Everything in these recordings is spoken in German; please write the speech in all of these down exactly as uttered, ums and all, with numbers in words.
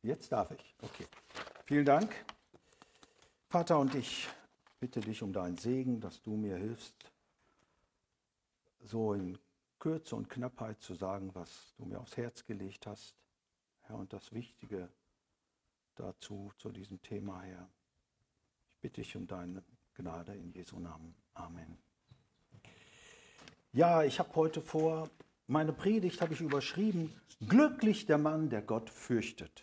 Jetzt darf ich. Okay. Vielen Dank. Vater, und ich bitte dich um deinen Segen, dass du mir hilfst, so in Kürze und Knappheit zu sagen, was du mir aufs Herz gelegt hast. Herr, und das Wichtige dazu, zu diesem Thema, Herr. Ich bitte dich um deine Gnade in Jesu Namen. Amen. Ja, ich habe heute vor, meine Predigt habe ich überschrieben, glücklich der Mann, der Gott fürchtet.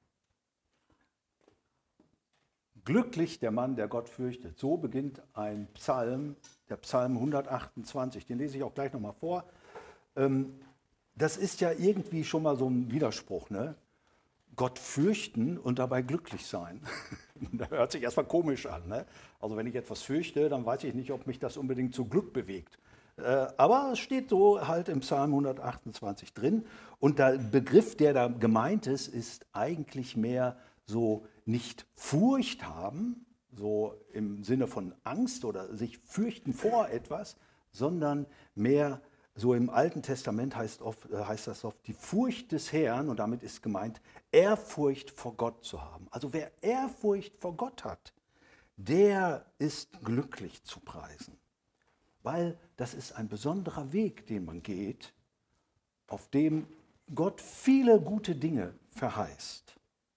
Glücklich der Mann, der Gott fürchtet. So beginnt ein Psalm, der Psalm hundertachtundzwanzig. Den lese ich auch gleich nochmal vor. Das ist ja irgendwie schon mal so ein Widerspruch, ne? Gott fürchten und dabei glücklich sein. Das hört sich erstmal komisch an, ne? Also wenn ich etwas fürchte, dann weiß ich nicht, ob mich das unbedingt zu Glück bewegt. Aber es steht so halt im Psalm hundertachtundzwanzig drin. Und der Begriff, der da gemeint ist, ist eigentlich mehr so nicht Furcht haben, so im Sinne von Angst oder sich fürchten vor etwas, sondern mehr so im Alten Testament heißt, oft, heißt das oft die Furcht des Herrn, und damit ist gemeint, Ehrfurcht vor Gott zu haben. Also wer Ehrfurcht vor Gott hat, der ist glücklich zu preisen. Weil das ist ein besonderer Weg, den man geht, auf dem Gott viele gute Dinge verheißt.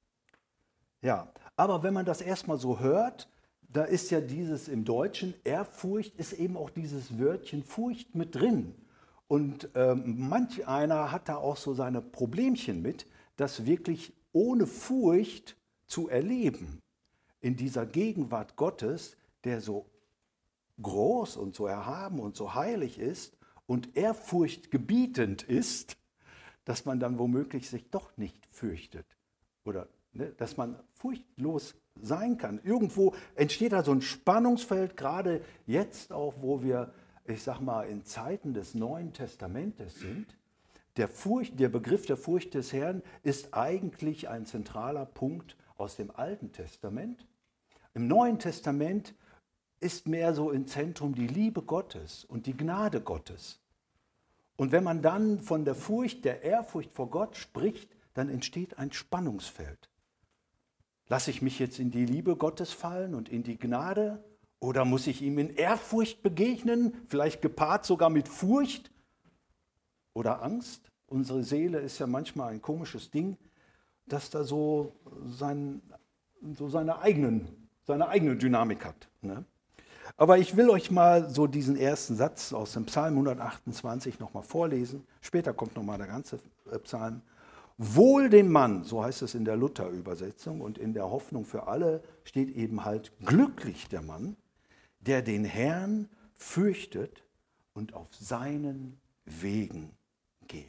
Ja, aber wenn man das erstmal so hört, da ist ja dieses im Deutschen, Ehrfurcht, ist eben auch dieses Wörtchen Furcht mit drin. Und ähm, manch einer hat da auch so seine Problemchen mit, das wirklich ohne Furcht zu erleben. In dieser Gegenwart Gottes, der so groß und so erhaben und so heilig ist und ehrfurchtgebietend ist, dass man dann womöglich sich doch nicht fürchtet. Oder ne, dass man furchtlos sein kann. Irgendwo entsteht da so ein Spannungsfeld, gerade jetzt auch, wo wir, ich sag mal, in Zeiten des Neuen Testamentes sind. Der, Furcht, der Begriff der Furcht des Herrn ist eigentlich ein zentraler Punkt aus dem Alten Testament. Im Neuen Testament ist mehr so im Zentrum die Liebe Gottes und die Gnade Gottes. Und wenn man dann von der Furcht, der Ehrfurcht vor Gott spricht, dann entsteht ein Spannungsfeld. Lasse ich mich jetzt in die Liebe Gottes fallen und in die Gnade? Oder muss ich ihm in Ehrfurcht begegnen, vielleicht gepaart sogar mit Furcht oder Angst? Unsere Seele ist ja manchmal ein komisches Ding, dass da so, sein, so seine, eigenen, seine eigene Dynamik hat. Ne? Aber ich will euch mal so diesen ersten Satz aus dem Psalm hundertachtundzwanzig nochmal vorlesen. Später kommt nochmal der ganze Psalm. Wohl dem Mann, so heißt es in der Luther-Übersetzung, und in der Hoffnung für alle steht eben halt glücklich der Mann, der den Herrn fürchtet und auf seinen Wegen geht.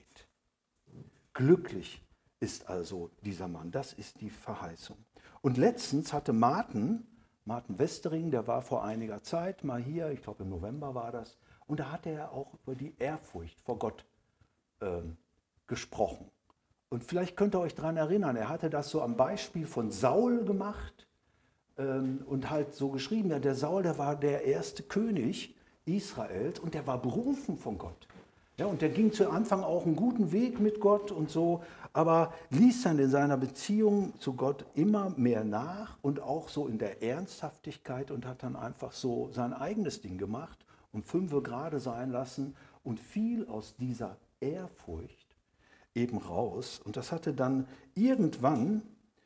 Glücklich ist also dieser Mann, das ist die Verheißung. Und letztens hatte Martin, Martin Westering, der war vor einiger Zeit mal hier, ich glaube im November war das, und da hat er auch über die Ehrfurcht vor Gott ähm, gesprochen. Und vielleicht könnt ihr euch daran erinnern, er hatte das so am Beispiel von Saul gemacht ähm, und halt so geschrieben, ja, der Saul, der war der erste König Israels und der war berufen von Gott. Ja, und der ging zu Anfang auch einen guten Weg mit Gott und so, aber ließ dann in seiner Beziehung zu Gott immer mehr nach und auch so in der Ernsthaftigkeit und hat dann einfach so sein eigenes Ding gemacht und fünfe gerade sein lassen und fiel aus dieser Ehrfurcht eben raus. Und das hatte dann irgendwann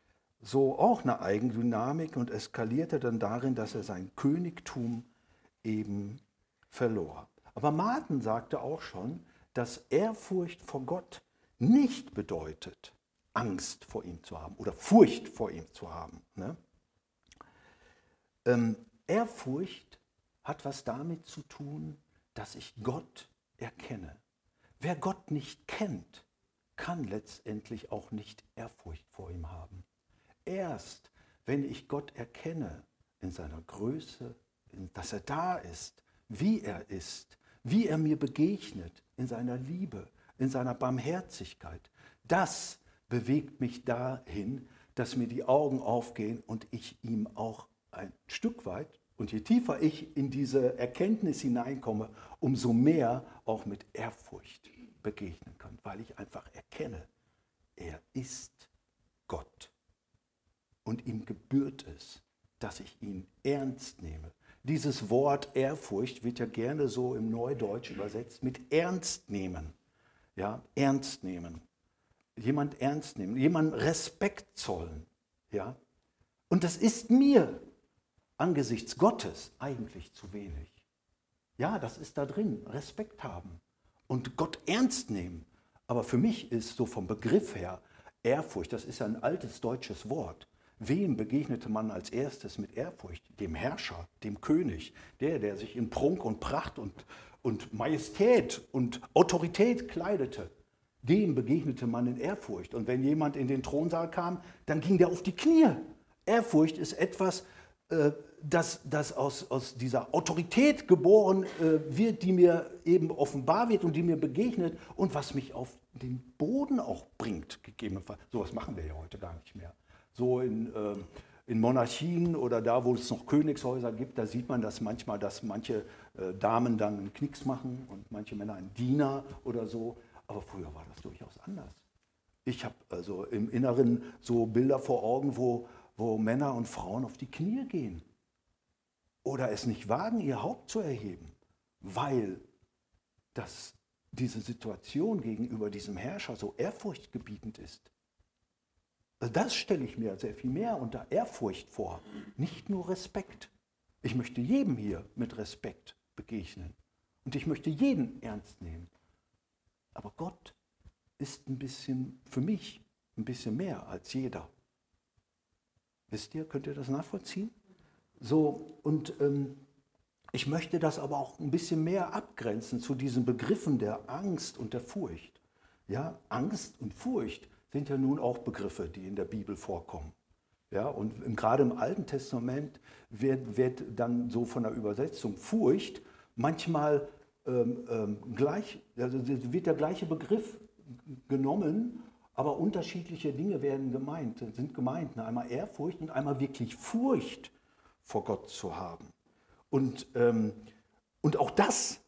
so auch eine Eigendynamik und eskalierte dann darin, dass er sein Königtum eben verlor. Aber Martin sagte auch schon, dass Ehrfurcht vor Gott nicht bedeutet, Angst vor ihm zu haben oder Furcht vor ihm zu haben. Ne? Ähm, Ehrfurcht hat was damit zu tun, dass ich Gott erkenne. Wer Gott nicht kennt, kann letztendlich auch nicht Ehrfurcht vor ihm haben. Erst wenn ich Gott erkenne in seiner Größe, dass er da ist, wie er ist, wie er mir begegnet, in seiner Liebe, in seiner Barmherzigkeit, das bewegt mich dahin, dass mir die Augen aufgehen und ich ihm auch ein Stück weit, und je tiefer ich in diese Erkenntnis hineinkomme, umso mehr auch mit Ehrfurcht begegnen kann, weil ich einfach erkenne, er ist Gott. und ihm gebührt es, dass ich ihn ernst nehme. Dieses Wort Ehrfurcht wird ja gerne so im Neudeutsch übersetzt mit ernst nehmen. Ja, ernst nehmen. Jemand ernst nehmen, jemand Respekt zollen. Ja? Und das ist mir angesichts Gottes eigentlich zu wenig. Ja, das ist da drin, Respekt haben und Gott ernst nehmen. Aber für mich ist so vom Begriff her Ehrfurcht, das ist ja ein altes deutsches Wort. Wem begegnete man als erstes mit Ehrfurcht? Dem Herrscher, dem König, der, der sich in Prunk und Pracht und, und Majestät und Autorität kleidete. Dem begegnete man in Ehrfurcht. Und wenn jemand in den Thronsaal kam, dann ging der auf die Knie. Ehrfurcht ist etwas, äh, das, das aus, aus dieser Autorität geboren äh, wird, die mir eben offenbar wird und die mir begegnet und was mich auf den Boden auch bringt, gegebenenfalls. Sowas machen wir ja heute gar nicht mehr. So in, äh, in Monarchien oder da, wo es noch Königshäuser gibt, da sieht man das manchmal, dass manche äh, Damen dann einen Knicks machen und manche Männer einen Diener oder so. Aber früher war das durchaus anders. Ich habe also im Inneren so Bilder vor Augen, wo, wo Männer und Frauen auf die Knie gehen oder es nicht wagen, ihr Haupt zu erheben, weil das, diese Situation gegenüber diesem Herrscher so ehrfurchtgebietend ist. Das stelle ich mir sehr viel mehr unter Ehrfurcht vor, nicht nur Respekt. Ich möchte jedem hier mit Respekt begegnen und ich möchte jeden ernst nehmen. Aber Gott ist ein bisschen, für mich, ein bisschen mehr als jeder. Wisst ihr, könnt ihr das nachvollziehen? So, und ähm, ich möchte das aber auch ein bisschen mehr abgrenzen zu diesen Begriffen der Angst und der Furcht. Ja, Angst und Furcht sind ja nun auch Begriffe, die in der Bibel vorkommen. Ja, und im, gerade im Alten Testament wird, wird dann so von der Übersetzung Furcht manchmal ähm, ähm, gleich, also wird der gleiche Begriff genommen, aber unterschiedliche Dinge werden gemeint, sind gemeint. Einmal Ehrfurcht und einmal wirklich Furcht vor Gott zu haben. Und, ähm, und auch das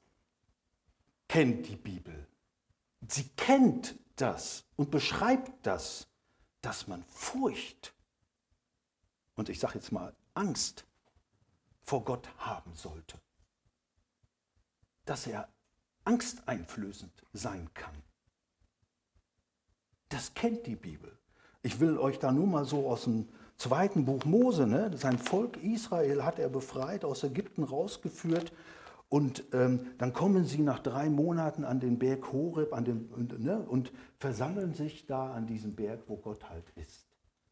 kennt die Bibel. Sie kennt das und beschreibt das, dass man Furcht und ich sage jetzt mal Angst vor Gott haben sollte. Dass er angsteinflößend sein kann. Das kennt die Bibel. Ich will euch da nur mal so aus dem zweiten Buch Mose, ne? Sein Volk Israel hat er befreit, aus Ägypten rausgeführt. Und ähm, dann kommen sie nach drei Monaten an den Berg Horeb an den, und, ne, und versammeln sich da an diesem Berg, wo Gott halt ist.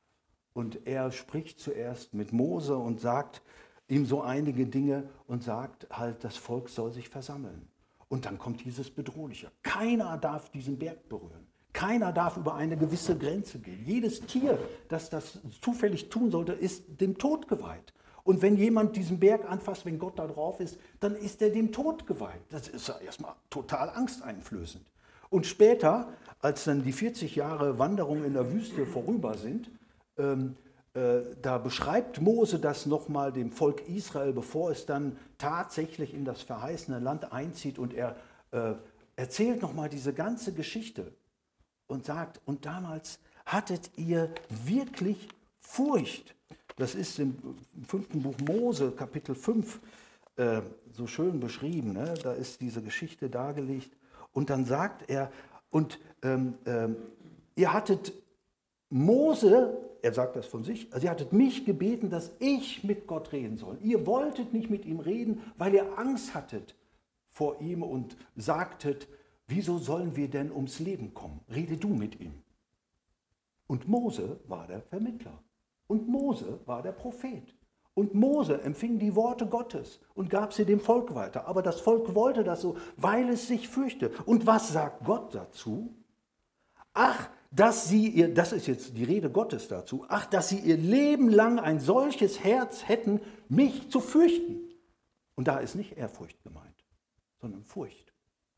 Und er spricht zuerst mit Mose und sagt ihm so einige Dinge und sagt halt, das Volk soll sich versammeln. Und dann kommt dieses Bedrohliche. Keiner darf diesen Berg berühren. Keiner darf über eine gewisse Grenze gehen. Jedes Tier, das das zufällig tun sollte, ist dem Tod geweiht. Und wenn jemand diesen Berg anfasst, wenn Gott da drauf ist, dann ist er dem Tod geweiht. Das ist ja erstmal total angsteinflößend. Und später, als dann die vierzig Jahre Wanderung in der Wüste vorüber sind, ähm, äh, da beschreibt Mose das nochmal dem Volk Israel, bevor es dann tatsächlich in das verheißene Land einzieht. Und er äh, erzählt nochmal diese ganze Geschichte und sagt, und damals hattet ihr wirklich Furcht. Das ist im fünften Buch Mose, Kapitel fünf, äh, so schön beschrieben. Ne? Da ist diese Geschichte dargelegt. Und dann sagt er, und ähm, ähm, ihr hattet Mose, er sagt das von sich, also ihr hattet mich gebeten, dass ich mit Gott reden soll. Ihr wolltet nicht mit ihm reden, weil ihr Angst hattet vor ihm und sagtet, wieso sollen wir denn ums Leben kommen? Rede du mit ihm. Und Mose war der Vermittler. Und Mose war der Prophet. Und Mose empfing die Worte Gottes und gab sie dem Volk weiter. Aber das Volk wollte das so, weil es sich fürchte. Und was sagt Gott dazu? Ach, dass sie ihr, das ist jetzt die Rede Gottes dazu, ach, dass sie ihr Leben lang ein solches Herz hätten, mich zu fürchten. Und da ist nicht Ehrfurcht gemeint, sondern Furcht.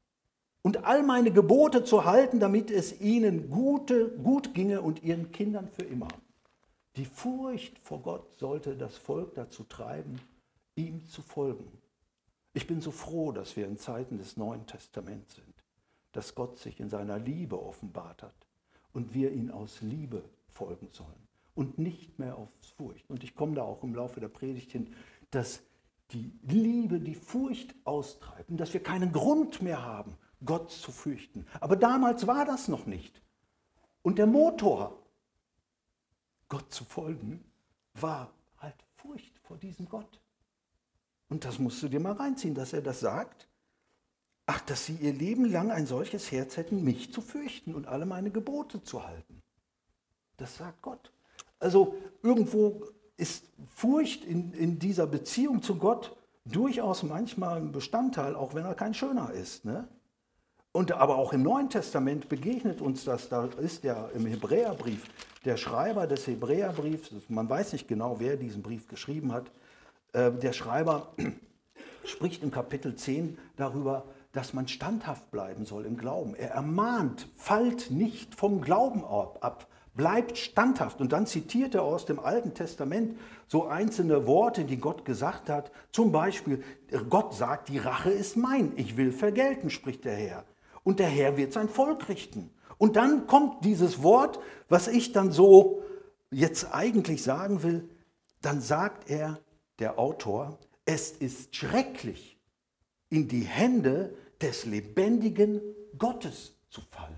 Und all meine Gebote zu halten, damit es ihnen gute, gut ginge und ihren Kindern für immer. Die Furcht vor Gott sollte das Volk dazu treiben, ihm zu folgen. Ich bin so froh, dass wir in Zeiten des Neuen Testaments sind, dass Gott sich in seiner Liebe offenbart hat und wir ihn aus Liebe folgen sollen. und nicht mehr auf Furcht. Und ich komme da auch im Laufe der Predigt hin, dass die Liebe die Furcht austreibt und dass wir keinen Grund mehr haben, Gott zu fürchten. Aber damals war das noch nicht. Und der Motor, Gott zu folgen, war halt Furcht vor diesem Gott. Und das musst du dir mal reinziehen, dass er das sagt. Ach, dass sie ihr Leben lang ein solches Herz hätten, mich zu fürchten und alle meine Gebote zu halten. Das sagt Gott. Also irgendwo ist Furcht in, in dieser Beziehung zu Gott durchaus manchmal ein Bestandteil, auch wenn er kein schöner ist. Ne? Und aber auch im Neuen Testament begegnet uns das. Da ist ja im Hebräerbrief, der Schreiber des Hebräerbriefs, man weiß nicht genau, wer diesen Brief geschrieben hat, äh, der Schreiber spricht im Kapitel zehn darüber, dass man standhaft bleiben soll im Glauben. Er ermahnt, fallt nicht vom Glauben ab, bleibt standhaft. Und dann zitiert er aus dem Alten Testament so einzelne Worte, die Gott gesagt hat. Zum Beispiel, Gott sagt, die Rache ist mein, ich will vergelten, spricht der Herr. Und der Herr wird sein Volk richten. Und dann kommt dieses Wort, was ich dann so jetzt eigentlich sagen will, dann sagt er, der Autor, es ist schrecklich, in die Hände des lebendigen Gottes zu fallen.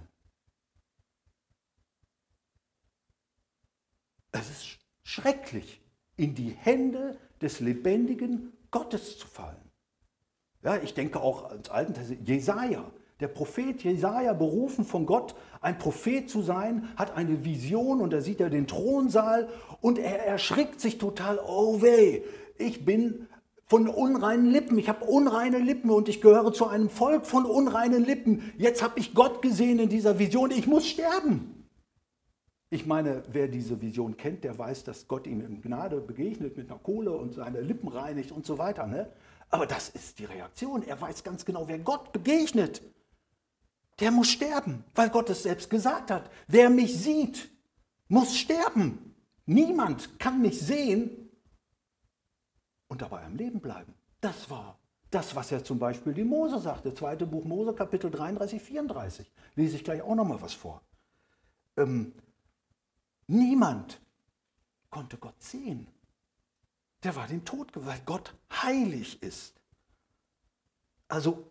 Es ist schrecklich, in die Hände des lebendigen Gottes zu fallen. Ja, ich denke auch ans Alten Testament, Jesaja, der Prophet Jesaja, berufen von Gott, ein Prophet zu sein, hat eine Vision und da sieht er den Thronsaal und er erschrickt sich total, oh weh, ich bin von unreinen Lippen, ich habe unreine Lippen und ich gehöre zu einem Volk von unreinen Lippen. Jetzt habe ich Gott gesehen in dieser Vision, ich muss sterben. Ich meine, wer diese Vision kennt, der weiß, dass Gott ihm in Gnade begegnet mit einer Kohle und seine Lippen reinigt und so weiter. Ne? Aber das ist die Reaktion. Er weiß ganz genau, wer Gott begegnet, der muss sterben, weil Gott es selbst gesagt hat. Wer mich sieht, muss sterben. Niemand kann mich sehen und dabei am Leben bleiben. Das war das, was er zum Beispiel dem Mose sagte. Zweite Buch Mose, Kapitel dreiunddreißig, vierunddreißig. Lese ich gleich auch noch mal was vor. Ähm, niemand konnte Gott sehen. Der war dem Tod geweiht, weil Gott heilig ist. Also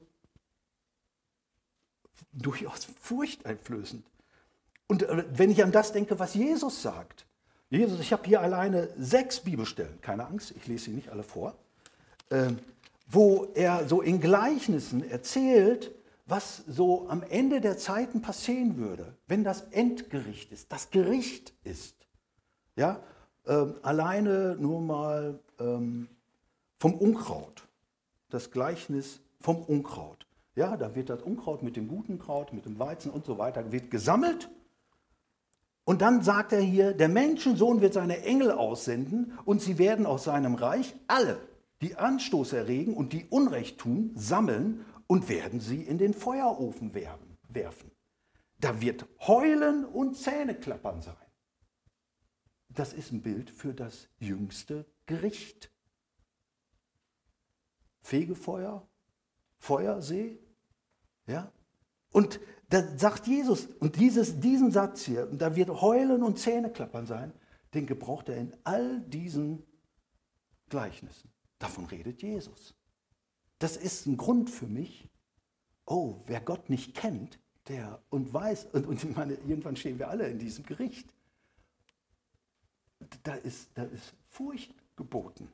durchaus furchteinflößend. Und wenn ich an das denke, was Jesus sagt, Jesus, ich habe hier alleine sechs Bibelstellen, keine Angst, ich lese sie nicht alle vor, äh, wo er so in Gleichnissen erzählt, was so am Ende der Zeiten passieren würde, wenn das Endgericht ist, das Gericht ist. Ja, äh, alleine nur mal ähm, vom Unkraut, das Gleichnis vom Unkraut. Ja, da wird das Unkraut mit dem guten Kraut, mit dem Weizen und so weiter, wird gesammelt. Und dann sagt er hier, der Menschensohn wird seine Engel aussenden und sie werden aus seinem Reich alle, die Anstoß erregen und die Unrecht tun, sammeln und werden sie in den Feuerofen werfen. Da wird Heulen und Zähneklappern sein. Das ist ein Bild für das jüngste Gericht. Fegefeuer, Feuersee, ja. Und da sagt Jesus, und dieses, diesen Satz hier, da wird Heulen und Zähneklappern sein, den gebraucht er in all diesen Gleichnissen. Davon redet Jesus. Das ist ein Grund für mich, oh, wer Gott nicht kennt, der und weiß, und, und ich meine, irgendwann stehen wir alle in diesem Gericht. Da ist, da ist Furcht geboten.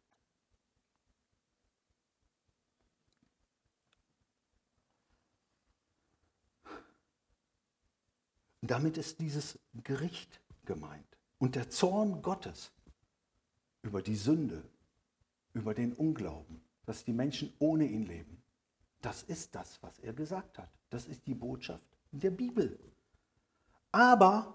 Damit ist dieses Gericht gemeint. Und der Zorn Gottes über die Sünde, über den Unglauben, dass die Menschen ohne ihn leben, das ist das, was er gesagt hat. Das ist die Botschaft der Bibel. Aber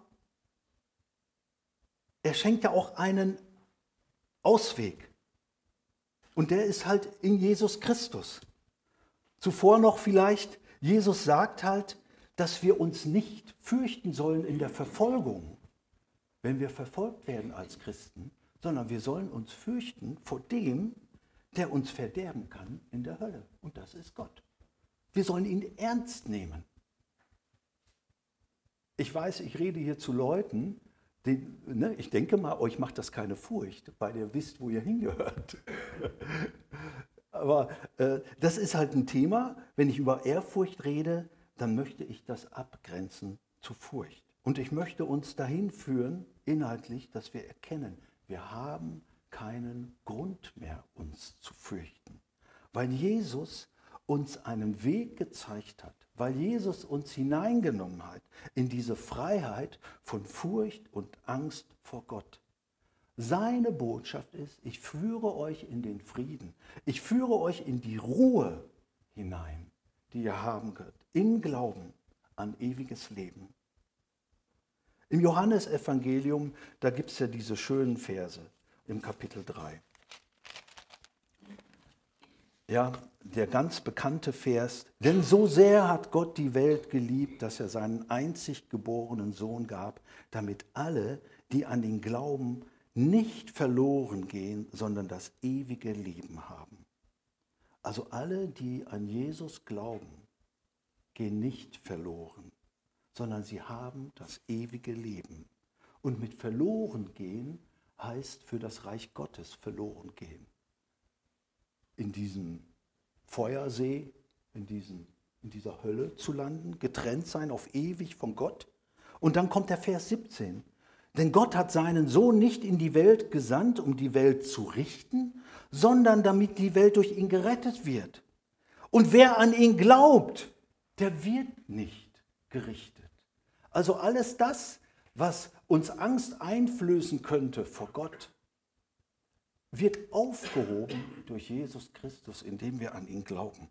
er schenkt ja auch einen Ausweg. Und der ist halt in Jesus Christus. Zuvor noch vielleicht, Jesus sagt halt, dass wir uns nicht fürchten sollen in der Verfolgung, wenn wir verfolgt werden als Christen, sondern wir sollen uns fürchten vor dem, der uns verderben kann in der Hölle. Und das ist Gott. Wir sollen ihn ernst nehmen. Ich weiß, ich rede hier zu Leuten, Den, ne, ich denke mal, euch macht das keine Furcht, weil ihr wisst, wo ihr hingehört. Aber äh, das ist halt ein Thema, wenn ich über Ehrfurcht rede, dann möchte ich das abgrenzen zu Furcht. Und ich möchte uns dahin führen, inhaltlich, dass wir erkennen, wir haben keinen Grund mehr, uns zu fürchten. Weil Jesus uns einen Weg gezeigt hat, weil Jesus uns hineingenommen hat in diese Freiheit von Furcht und Angst vor Gott. Seine Botschaft ist, ich führe euch in den Frieden, ich führe euch in die Ruhe hinein, die ihr haben könnt, im Glauben an ewiges Leben. Im Johannesevangelium, da gibt es ja diese schönen Verse im Kapitel drei. Ja, der ganz bekannte Vers, denn so sehr hat Gott die Welt geliebt, dass er seinen einzig geborenen Sohn gab, damit alle, die an ihn glauben, nicht verloren gehen, sondern das ewige Leben haben. Also alle, die an Jesus glauben, gehen nicht verloren, sondern sie haben das ewige Leben. Und mit verloren gehen heißt für das Reich Gottes verloren gehen. In diesem Feuersee, in, diesen, in dieser Hölle zu landen, getrennt sein auf ewig von Gott. Und dann kommt der Vers siebzehn. Denn Gott hat seinen Sohn nicht in die Welt gesandt, um die Welt zu richten, sondern damit die Welt durch ihn gerettet wird. Und wer an ihn glaubt, der wird nicht gerichtet. Also alles das, was uns Angst einflößen könnte vor Gott, wird aufgehoben durch Jesus Christus, indem wir an ihn glauben.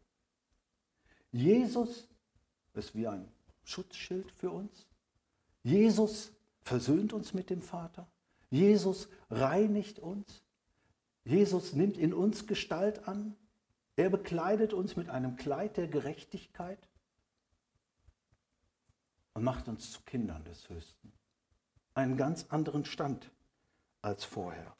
Jesus ist wie ein Schutzschild für uns. Jesus versöhnt uns mit dem Vater. Jesus reinigt uns. Jesus nimmt in uns Gestalt an. Er bekleidet uns mit einem Kleid der Gerechtigkeit und macht uns zu Kindern des Höchsten. Einen ganz anderen Stand als vorher.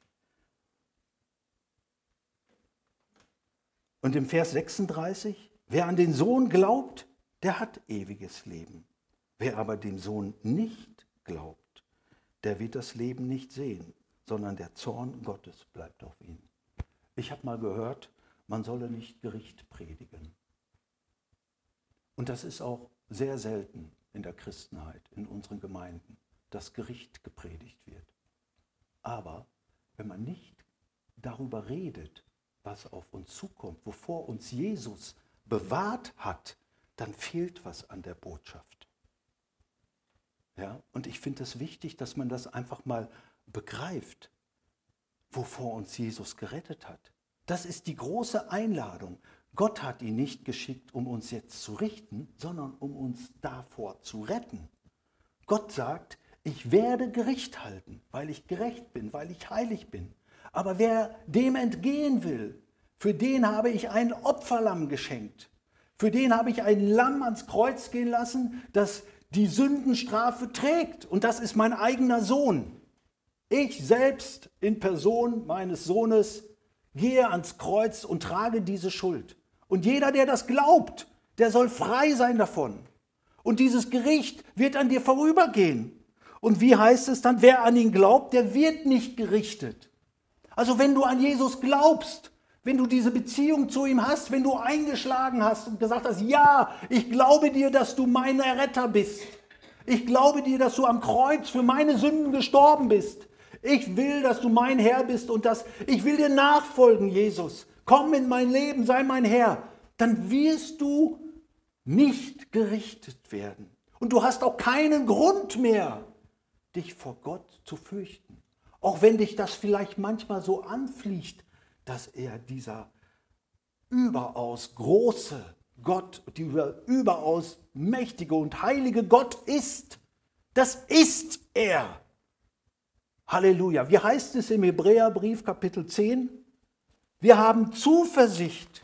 Und im Vers sechsunddreißig, wer an den Sohn glaubt, der hat ewiges Leben. Wer aber dem Sohn nicht glaubt, der wird das Leben nicht sehen, sondern der Zorn Gottes bleibt auf ihm. Ich habe mal gehört, man solle nicht Gericht predigen. Und das ist auch sehr selten in der Christenheit, in unseren Gemeinden, dass Gericht gepredigt wird. Aber wenn man nicht darüber redet, was auf uns zukommt, wovor uns Jesus bewahrt hat, dann fehlt was an der Botschaft. Ja, und ich finde es wichtig, dass man das einfach mal begreift, wovor uns Jesus gerettet hat. Das ist die große Einladung. Gott hat ihn nicht geschickt, um uns jetzt zu richten, sondern um uns davor zu retten. Gott sagt, ich werde Gericht halten, weil ich gerecht bin, weil ich heilig bin. Aber wer dem entgehen will, für den habe ich ein Opferlamm geschenkt. Für den habe ich ein Lamm ans Kreuz gehen lassen, das die Sündenstrafe trägt. Und das ist mein eigener Sohn. Ich selbst in Person meines Sohnes gehe ans Kreuz und trage diese Schuld. Und jeder, der das glaubt, der soll frei sein davon. Und dieses Gericht wird an dir vorübergehen. Und wie heißt es dann, wer an ihn glaubt, der wird nicht gerichtet. Also wenn du an Jesus glaubst, wenn du diese Beziehung zu ihm hast, wenn du eingeschlagen hast und gesagt hast, ja, ich glaube dir, dass du mein Erretter bist. Ich glaube dir, dass du am Kreuz für meine Sünden gestorben bist. Ich will, dass du mein Herr bist und dass ich will dir nachfolgen, Jesus. Komm in mein Leben, sei mein Herr. Dann wirst du nicht gerichtet werden. Und du hast auch keinen Grund mehr, dich vor Gott zu fürchten. Auch wenn dich das vielleicht manchmal so anfliegt, dass er dieser überaus große Gott, dieser überaus mächtige und heilige Gott ist. Das ist er. Halleluja. Wie heißt es im Hebräerbrief Kapitel zehn? Wir haben Zuversicht.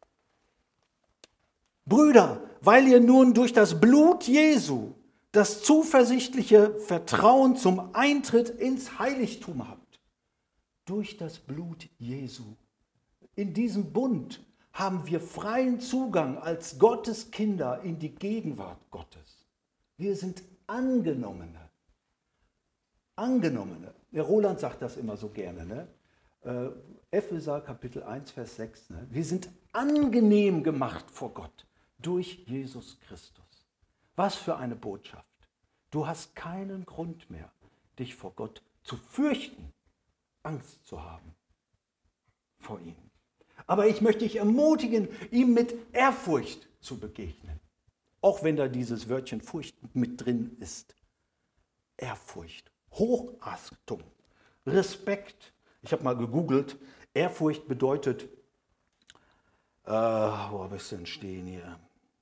Brüder, weil ihr nun durch das Blut Jesu das zuversichtliche Vertrauen zum Eintritt ins Heiligtum habt. Durch das Blut Jesu. In diesem Bund haben wir freien Zugang als Gottes Kinder in die Gegenwart Gottes. Wir sind Angenommene. Angenommene. Der Roland sagt das immer so gerne. Ne? Äh, Epheser Kapitel eins, Vers sechs. Ne? Wir sind angenehm gemacht vor Gott durch Jesus Christus. Was für eine Botschaft. Du hast keinen Grund mehr, dich vor Gott zu fürchten, Angst zu haben vor ihm. Aber ich möchte dich ermutigen, ihm mit Ehrfurcht zu begegnen. Auch wenn da dieses Wörtchen Furcht mit drin ist. Ehrfurcht, Hochachtung, Respekt. Ich habe mal gegoogelt. Ehrfurcht bedeutet, äh, wo habe ich es denn stehen hier?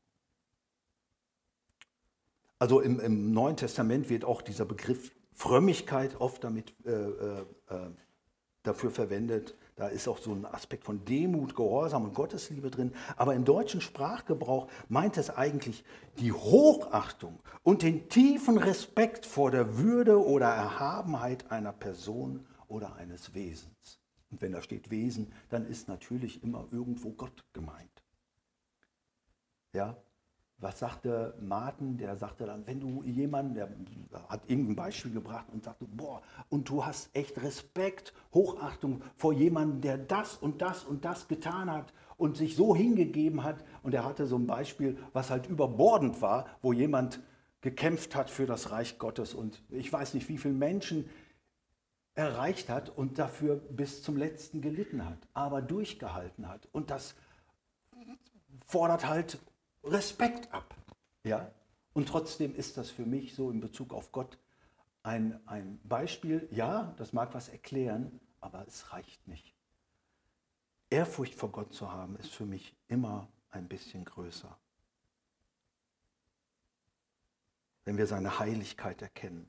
Also im, im Neuen Testament wird auch dieser Begriff Frömmigkeit oft damit äh, äh, dafür verwendet. Da ist auch so ein Aspekt von Demut, Gehorsam und Gottesliebe drin. Aber im deutschen Sprachgebrauch meint es eigentlich die Hochachtung und den tiefen Respekt vor der Würde oder Erhabenheit einer Person oder eines Wesens. Und wenn da steht Wesen, dann ist natürlich immer irgendwo Gott gemeint. Ja, was sagte Martin? Der sagte dann, wenn du jemanden, der hat irgendein Beispiel gebracht und sagte, boah, und du hast echt Respekt, Hochachtung vor jemandem, der das und das und das getan hat und sich so hingegeben hat. Und er hatte so ein Beispiel, was halt überbordend war, wo jemand gekämpft hat für das Reich Gottes und ich weiß nicht, wie viele Menschen erreicht hat und dafür bis zum Letzten gelitten hat, aber durchgehalten hat. Und das fordert halt Respekt ab. Ja? Und trotzdem ist das für mich so in Bezug auf Gott ein, ein Beispiel. Ja, das mag was erklären, aber es reicht nicht. Ehrfurcht vor Gott zu haben, ist für mich immer ein bisschen größer. Wenn wir seine Heiligkeit erkennen.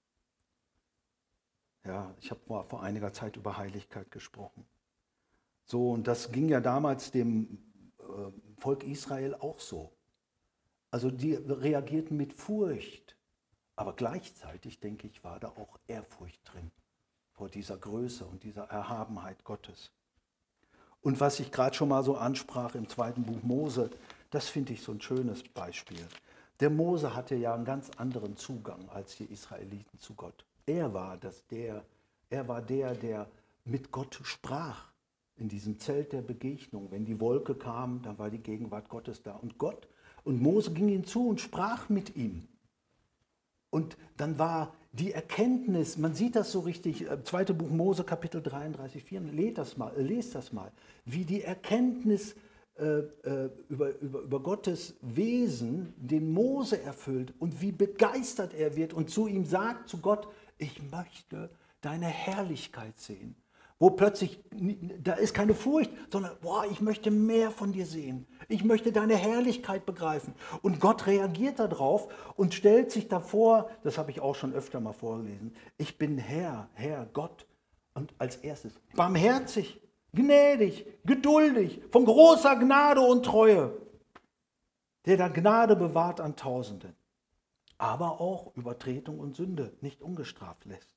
Ja, ich habe vor, vor einiger Zeit über Heiligkeit gesprochen. So, und das ging ja damals dem äh, Volk Israel auch so. Also die reagierten mit Furcht, aber gleichzeitig, denke ich, war da auch Ehrfurcht drin vor dieser Größe und dieser Erhabenheit Gottes. Und was ich gerade schon mal so ansprach im zweiten Buch Mose, das finde ich so ein schönes Beispiel. Der Mose hatte ja einen ganz anderen Zugang als die Israeliten zu Gott. Er war, das der, er war der, der mit Gott sprach. In diesem Zelt der Begegnung. Wenn die Wolke kam, dann war die Gegenwart Gottes da. Und Gott, und Mose ging hinzu und sprach mit ihm. Und dann war die Erkenntnis, man sieht das so richtig, zweite Buch Mose, Kapitel dreiunddreißig, vier, lest das mal, lest das mal, wie die Erkenntnis äh, über, über, über Gottes Wesen den Mose erfüllt und wie begeistert er wird und zu ihm sagt, zu Gott, ich möchte deine Herrlichkeit sehen. Wo plötzlich, da ist keine Furcht, sondern, boah, ich möchte mehr von dir sehen. Ich möchte deine Herrlichkeit begreifen. Und Gott reagiert darauf und stellt sich davor, das habe ich auch schon öfter mal vorgelesen, ich bin Herr, Herr, Gott. Und als erstes, barmherzig, gnädig, geduldig, von großer Gnade und Treue, der da Gnade bewahrt an Tausenden, aber auch Übertretung und Sünde nicht ungestraft lässt.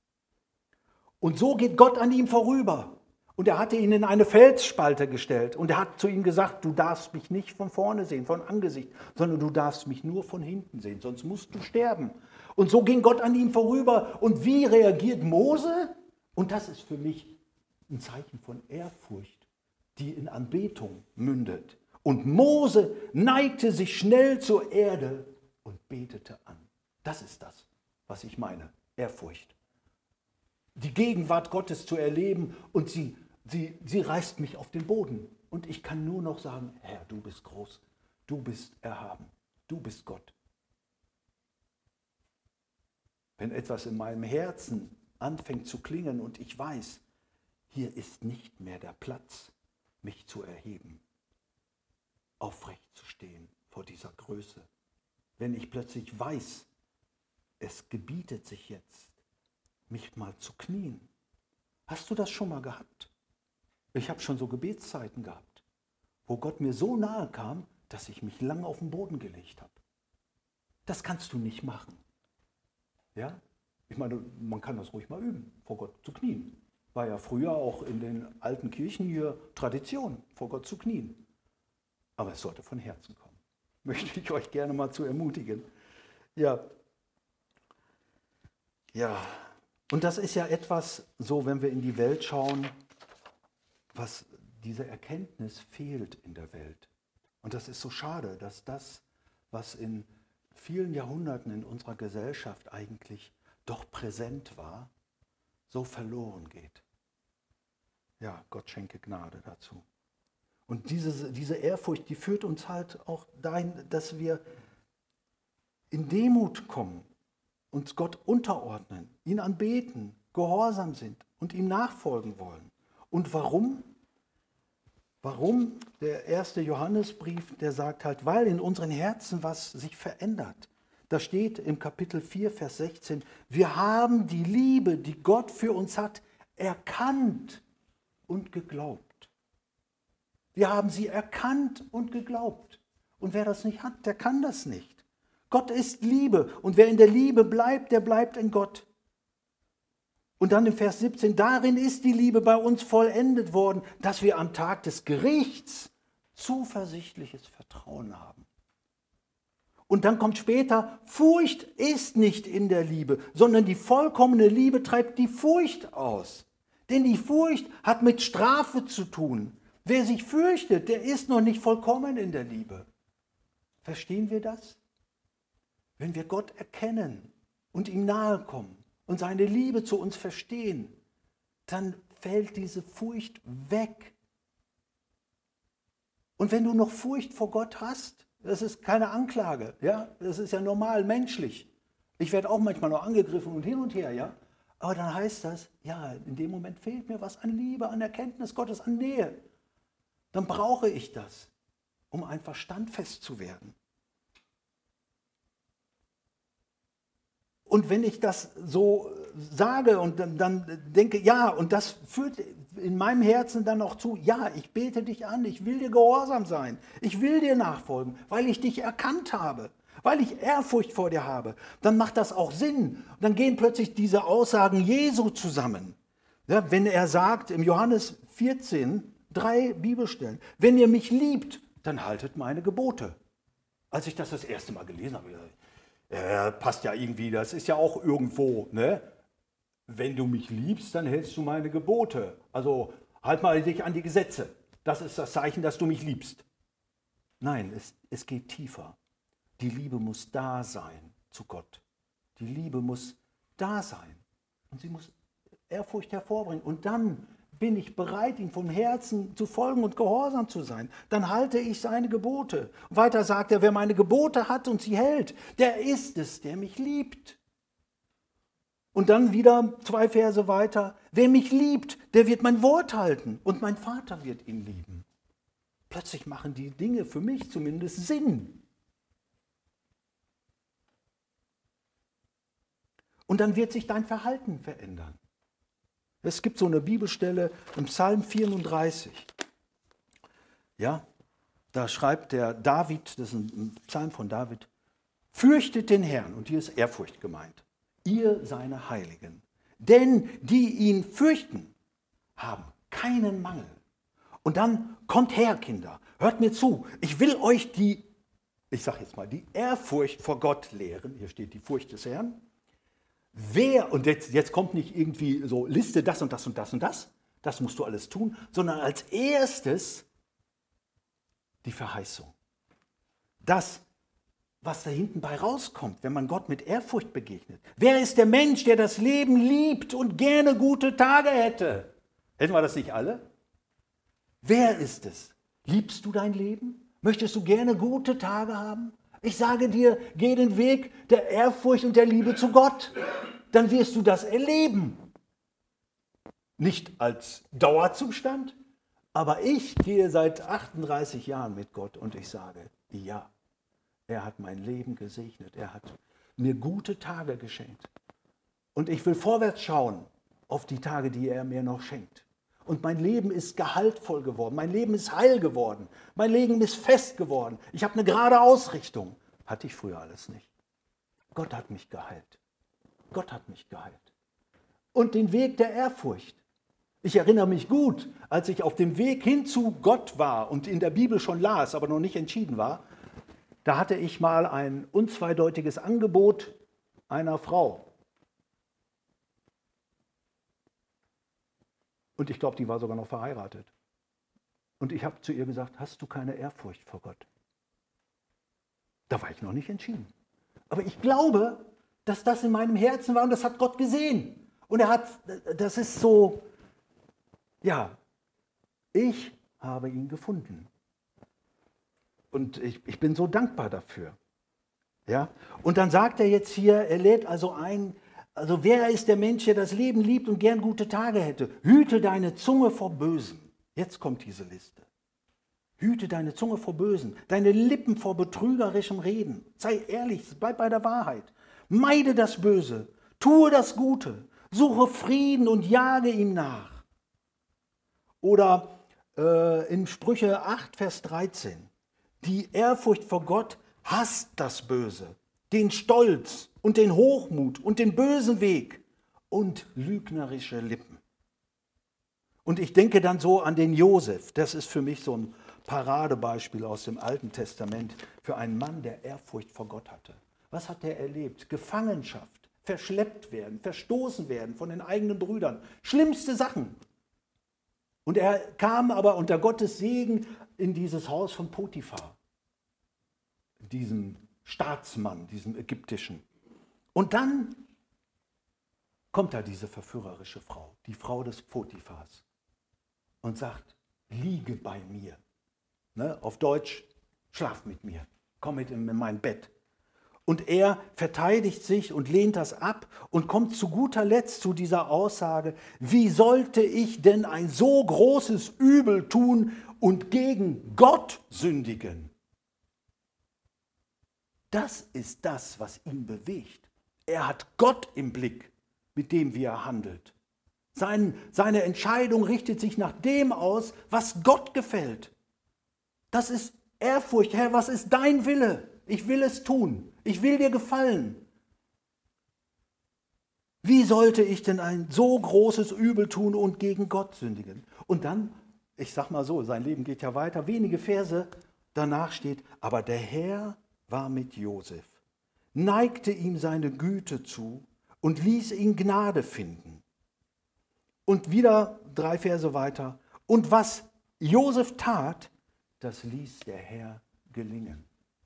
Und so geht Gott an ihm vorüber. Und er hatte ihn in eine Felsspalte gestellt. Und er hat zu ihm gesagt, du darfst mich nicht von vorne sehen, von Angesicht, sondern du darfst mich nur von hinten sehen, sonst musst du sterben. Und so ging Gott an ihm vorüber. Und wie reagiert Mose? Und das ist für mich ein Zeichen von Ehrfurcht, die in Anbetung mündet. Und Mose neigte sich schnell zur Erde und betete an. Das ist das, was ich meine, Ehrfurcht. Die Gegenwart Gottes zu erleben und sie, sie, sie reißt mich auf den Boden. Und ich kann nur noch sagen, Herr, du bist groß, du bist erhaben, du bist Gott. Wenn etwas in meinem Herzen anfängt zu klingen und ich weiß, hier ist nicht mehr der Platz, mich zu erheben, aufrecht zu stehen vor dieser Größe. Wenn ich plötzlich weiß, es gebietet sich jetzt, mich mal zu knien. Hast du das schon mal gehabt? Ich habe schon so Gebetszeiten gehabt, wo Gott mir so nahe kam, dass ich mich lang auf den Boden gelegt habe. Das kannst du nicht machen. Ja? Ich meine, man kann das ruhig mal üben, vor Gott zu knien. War ja früher auch in den alten Kirchen hier Tradition, vor Gott zu knien. Aber es sollte von Herzen kommen. Möchte ich euch gerne mal zu ermutigen. Ja. Ja. Und das ist ja etwas, so wenn wir in die Welt schauen, was diese Erkenntnis fehlt in der Welt. Und das ist so schade, dass das, was in vielen Jahrhunderten in unserer Gesellschaft eigentlich doch präsent war, so verloren geht. Ja, Gott schenke Gnade dazu. Und diese, diese Ehrfurcht, die führt uns halt auch dahin, dass wir in Demut kommen, uns Gott unterordnen, ihn anbeten, gehorsam sind und ihm nachfolgen wollen. Und warum? Warum? Der erste Johannesbrief, der sagt halt, weil in unseren Herzen was sich verändert. Da steht im Kapitel vier, Vers sechzehn, wir haben die Liebe, die Gott für uns hat, erkannt und geglaubt. Wir haben sie erkannt und geglaubt. Und wer das nicht hat, der kann das nicht. Gott ist Liebe und wer in der Liebe bleibt, der bleibt in Gott. Und dann im Vers siebzehn, darin ist die Liebe bei uns vollendet worden, dass wir am Tag des Gerichts zuversichtliches Vertrauen haben. Und dann kommt später, Furcht ist nicht in der Liebe, sondern die vollkommene Liebe treibt die Furcht aus. Denn die Furcht hat mit Strafe zu tun. Wer sich fürchtet, der ist noch nicht vollkommen in der Liebe. Verstehen wir das? Wenn wir Gott erkennen und ihm nahe kommen und seine Liebe zu uns verstehen, dann fällt diese Furcht weg. Und wenn du noch Furcht vor Gott hast, das ist keine Anklage, ja, das ist ja normal, menschlich. Ich werde auch manchmal noch angegriffen und hin und her, ja. Aber dann heißt das, ja, in dem Moment fehlt mir was an Liebe, an Erkenntnis Gottes, an Nähe. Dann brauche ich das, um einfach standfest zu werden. Und wenn ich das so sage und dann, dann denke, ja, und das führt in meinem Herzen dann auch zu, ja, ich bete dich an, ich will dir gehorsam sein, ich will dir nachfolgen, weil ich dich erkannt habe, weil ich Ehrfurcht vor dir habe, dann macht das auch Sinn. Dann gehen plötzlich diese Aussagen Jesu zusammen. Ja, wenn er sagt, im Johannes vierzehn, drei Bibelstellen, wenn ihr mich liebt, dann haltet meine Gebote. Als ich das das erste Mal gelesen habe, äh, passt ja irgendwie, das ist ja auch irgendwo, ne? Wenn du mich liebst, dann hältst du meine Gebote. Also halt mal dich an die Gesetze. Das ist das Zeichen, dass du mich liebst. Nein, es, es geht tiefer. Die Liebe muss da sein zu Gott. Die Liebe muss da sein. Und sie muss Ehrfurcht hervorbringen. Und dann bin ich bereit, ihm vom Herzen zu folgen und gehorsam zu sein. Dann halte ich seine Gebote. Weiter sagt er, wer meine Gebote hat und sie hält, der ist es, der mich liebt. Und dann wieder zwei Verse weiter, wer mich liebt, der wird mein Wort halten und mein Vater wird ihn lieben. Plötzlich machen die Dinge für mich zumindest Sinn. Und dann wird sich dein Verhalten verändern. Es gibt so eine Bibelstelle im Psalm vierunddreißig. Ja, da schreibt der David, das ist ein Psalm von David, fürchtet den Herrn, und hier ist Ehrfurcht gemeint, ihr seine Heiligen. Denn die ihn fürchten, haben keinen Mangel. Und dann kommt her, Kinder, hört mir zu, ich will euch die, ich sage jetzt mal, die Ehrfurcht vor Gott lehren. Hier steht die Furcht des Herrn. Wer, und jetzt, jetzt kommt nicht irgendwie so, liste das und das und das und das, das musst du alles tun, sondern als erstes die Verheißung. Das, was da hinten bei rauskommt, wenn man Gott mit Ehrfurcht begegnet. Wer ist der Mensch, der das Leben liebt und gerne gute Tage hätte? Hätten wir das nicht alle? Wer ist es? Liebst du dein Leben? Möchtest du gerne gute Tage haben? Ich sage dir, geh den Weg der Ehrfurcht und der Liebe zu Gott. Dann wirst du das erleben. Nicht als Dauerzustand, aber ich gehe seit achtunddreißig Jahren mit Gott und ich sage, ja, er hat mein Leben gesegnet. Er hat mir gute Tage geschenkt. Und ich will vorwärts schauen auf die Tage, die er mir noch schenkt. Und mein Leben ist gehaltvoll geworden, mein Leben ist heil geworden, mein Leben ist fest geworden. Ich habe eine gerade Ausrichtung. Hatte ich früher alles nicht. Gott hat mich geheilt. Gott hat mich geheilt. Und den Weg der Ehrfurcht. Ich erinnere mich gut, als ich auf dem Weg hin zu Gott war und in der Bibel schon las, aber noch nicht entschieden war, da hatte ich mal ein unzweideutiges Angebot einer Frau. Und ich glaube, die war sogar noch verheiratet. Und ich habe zu ihr gesagt, hast du keine Ehrfurcht vor Gott? Da war ich noch nicht entschieden. Aber ich glaube, dass das in meinem Herzen war und das hat Gott gesehen. Und er hat, das ist so, ja, ich habe ihn gefunden. Und ich, ich bin so dankbar dafür. Ja? Und dann sagt er jetzt hier, er lädt also ein, also wer ist der Mensch, der das Leben liebt und gern gute Tage hätte? Hüte deine Zunge vor Bösen. Jetzt kommt diese Liste. Hüte deine Zunge vor Bösen, deine Lippen vor betrügerischem Reden. Sei ehrlich, bleib bei der Wahrheit. Meide das Böse, tue das Gute, suche Frieden und jage ihm nach. Oder äh, in Sprüche acht, Vers dreizehn. Die Ehrfurcht vor Gott hasst das Böse, den Stolz und den Hochmut und den bösen Weg und lügnerische Lippen. Und ich denke dann so an den Josef. Das ist für mich so ein Paradebeispiel aus dem Alten Testament für einen Mann, der Ehrfurcht vor Gott hatte. Was hat er erlebt? Gefangenschaft, verschleppt werden, verstoßen werden von den eigenen Brüdern. Schlimmste Sachen. Und er kam aber unter Gottes Segen in dieses Haus von Potiphar, diesem Staatsmann, diesem ägyptischen. Und dann kommt da diese verführerische Frau, die Frau des Potiphars, und sagt, liege bei mir. Ne, auf Deutsch, schlaf mit mir, komm mit in mein Bett. Und er verteidigt sich und lehnt das ab und kommt zu guter Letzt zu dieser Aussage, wie sollte ich denn ein so großes Übel tun und gegen Gott sündigen? Das ist das, was ihn bewegt. Er hat Gott im Blick, mit dem wie er handelt. Sein, seine Entscheidung richtet sich nach dem aus, was Gott gefällt. Das ist Ehrfurcht. Herr, was ist dein Wille? Ich will es tun. Ich will dir gefallen. Wie sollte ich denn ein so großes Übel tun und gegen Gott sündigen? Und dann, ich sag mal so, sein Leben geht ja weiter, wenige Verse danach steht, aber der Herr war mit Josef, neigte ihm seine Güte zu und ließ ihn Gnade finden. Und wieder drei Verse weiter. Und was Josef tat, das ließ der Herr gelingen.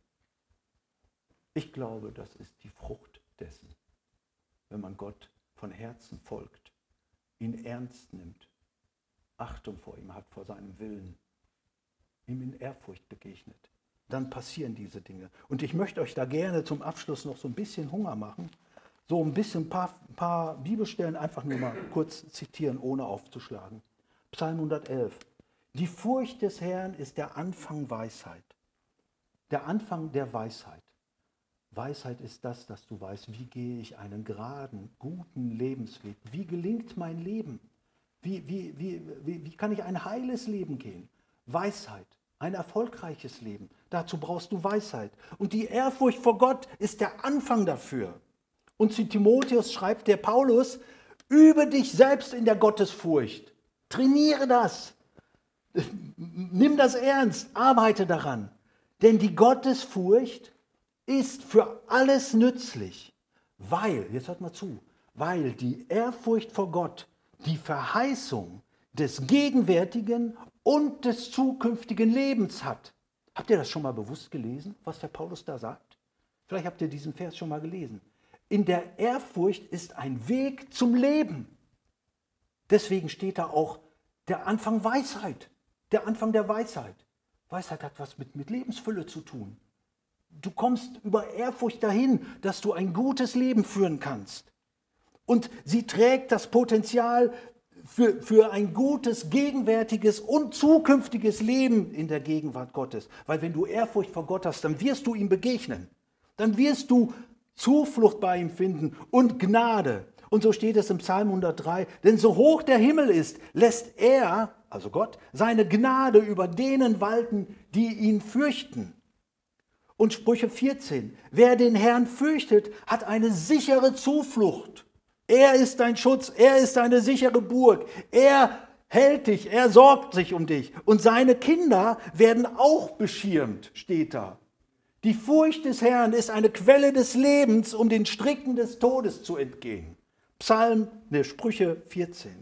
Ich glaube, das ist die Frucht dessen, wenn man Gott von Herzen folgt, ihn ernst nimmt, Achtung vor ihm hat, vor seinem Willen, ihm in Ehrfurcht begegnet. Dann passieren diese Dinge. Und ich möchte euch da gerne zum Abschluss noch so ein bisschen Hunger machen, so ein bisschen ein paar, ein paar Bibelstellen einfach nur mal kurz zitieren, ohne aufzuschlagen. Psalm hundertelf. Die Furcht des Herrn ist der Anfang Weisheit. Der Anfang der Weisheit. Weisheit ist das, dass du weißt, wie gehe ich einen geraden, guten Lebensweg? Wie gelingt mein Leben? Wie, wie, wie, wie, wie kann ich ein heiles Leben gehen? Weisheit, ein erfolgreiches Leben. Dazu brauchst du Weisheit. Und die Ehrfurcht vor Gott ist der Anfang dafür. Und zu Timotheus schreibt der Paulus, übe dich selbst in der Gottesfurcht. Trainiere das. Nimm das ernst, arbeite daran. Denn die Gottesfurcht ist für alles nützlich, weil, jetzt hört mal zu, weil die Ehrfurcht vor Gott die Verheißung des gegenwärtigen und des zukünftigen Lebens hat. Habt ihr das schon mal bewusst gelesen, was der Paulus da sagt? Vielleicht habt ihr diesen Vers schon mal gelesen. In der Ehrfurcht ist ein Weg zum Leben. Deswegen steht da auch der Anfang Weisheit, der Anfang der Weisheit. Weisheit hat was mit, mit Lebensfülle zu tun. Du kommst über Ehrfurcht dahin, dass du ein gutes Leben führen kannst. Und sie trägt das Potenzial für, für ein gutes, gegenwärtiges und zukünftiges Leben in der Gegenwart Gottes. Weil wenn du Ehrfurcht vor Gott hast, dann wirst du ihm begegnen. Dann wirst du Zuflucht bei ihm finden und Gnade. Und so steht es im Psalm hundertdrei, denn so hoch der Himmel ist, lässt er, also Gott, seine Gnade über denen walten, die ihn fürchten. Und Sprüche vierzehn, wer den Herrn fürchtet, hat eine sichere Zuflucht. Er ist dein Schutz, er ist eine sichere Burg. Er hält dich, er sorgt sich um dich. Und seine Kinder werden auch beschirmt, steht da. Die Furcht des Herrn ist eine Quelle des Lebens, um den Stricken des Todes zu entgehen. Psalm, ne, Sprüche vierzehn.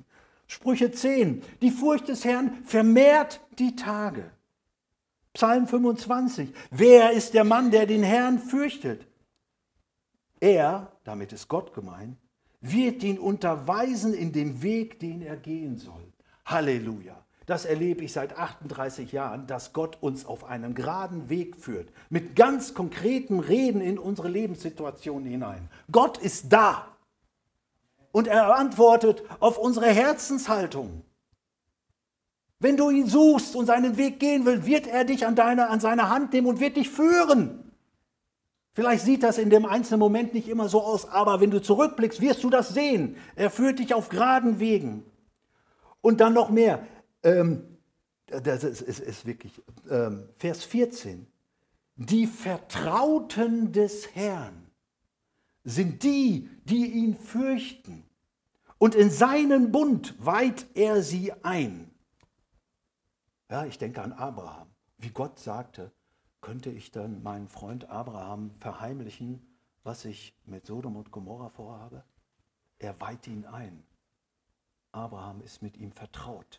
Sprüche zehn, die Furcht des Herrn vermehrt die Tage. Psalm fünfundzwanzig, wer ist der Mann, der den Herrn fürchtet? Er, damit ist Gott gemeint, wird ihn unterweisen in dem Weg, den er gehen soll. Halleluja. Das erlebe ich seit achtunddreißig Jahren, dass Gott uns auf einen geraden Weg führt. Mit ganz konkreten Reden in unsere Lebenssituation hinein. Gott ist da. Und er antwortet auf unsere Herzenshaltung. Wenn du ihn suchst und seinen Weg gehen willst, wird er dich an, deine, an seine Hand nehmen und wird dich führen. Vielleicht sieht das in dem einzelnen Moment nicht immer so aus, aber wenn du zurückblickst, wirst du das sehen. Er führt dich auf geraden Wegen. Und dann noch mehr. Ähm, das ist, ist, ist wirklich ähm, Vers vierzehn. Die Vertrauten des Herrn sind die, die ihn fürchten. Und in seinen Bund weiht er sie ein. Ja, ich denke an Abraham. Wie Gott sagte, könnte ich dann meinen Freund Abraham verheimlichen, was ich mit Sodom und Gomorra vorhabe? Er weiht ihn ein. Abraham ist mit ihm vertraut.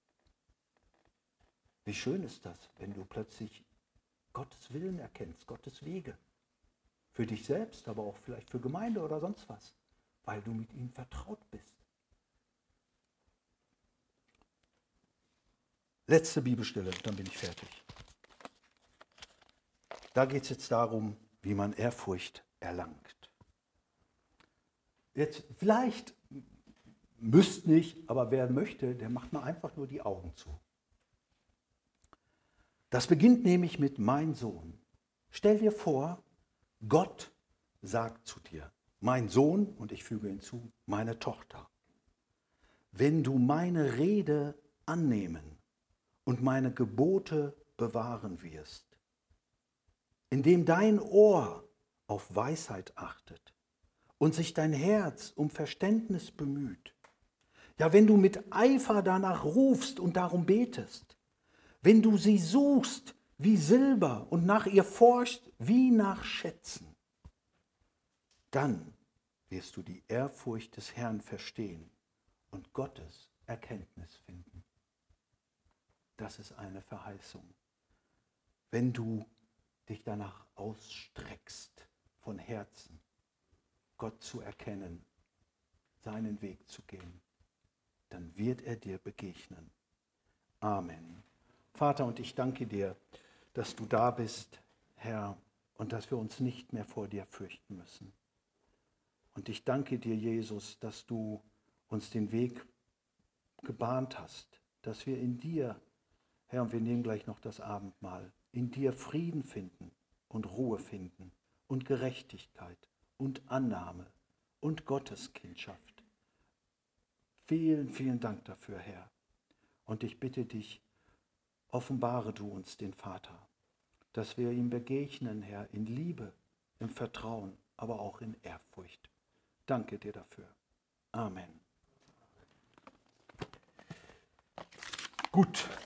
Wie schön ist das, wenn du plötzlich Gottes Willen erkennst, Gottes Wege. Für dich selbst, aber auch vielleicht für Gemeinde oder sonst was, weil du mit ihm vertraut bist. Letzte Bibelstelle, dann bin ich fertig. Da geht es jetzt darum, wie man Ehrfurcht erlangt. Jetzt vielleicht, müsst nicht, aber wer möchte, der macht mal einfach nur die Augen zu. Das beginnt nämlich mit mein Sohn. Stell dir vor, Gott sagt zu dir, mein Sohn, und ich füge hinzu, meine Tochter, wenn du meine Rede annehmen und meine Gebote bewahren wirst, indem dein Ohr auf Weisheit achtet und sich dein Herz um Verständnis bemüht, ja, wenn du mit Eifer danach rufst und darum betest, wenn du sie suchst wie Silber und nach ihr forschst wie nach Schätzen, dann wirst du die Ehrfurcht des Herrn verstehen und Gottes Erkenntnis finden. Das ist eine Verheißung. Wenn du dich danach ausstreckst, von Herzen, Gott zu erkennen, seinen Weg zu gehen, dann wird er dir begegnen. Amen. Vater, und ich danke dir, dass du da bist, Herr, und dass wir uns nicht mehr vor dir fürchten müssen. Und ich danke dir, Jesus, dass du uns den Weg gebahnt hast, dass wir in dir, Herr, und wir nehmen gleich noch das Abendmahl, in dir Frieden finden und Ruhe finden und Gerechtigkeit und Annahme und Gotteskindschaft. Vielen, vielen Dank dafür, Herr. Und ich bitte dich, offenbare du uns den Vater, dass wir ihm begegnen, Herr, in Liebe, im Vertrauen, aber auch in Ehrfurcht. Danke dir dafür. Amen. Gut.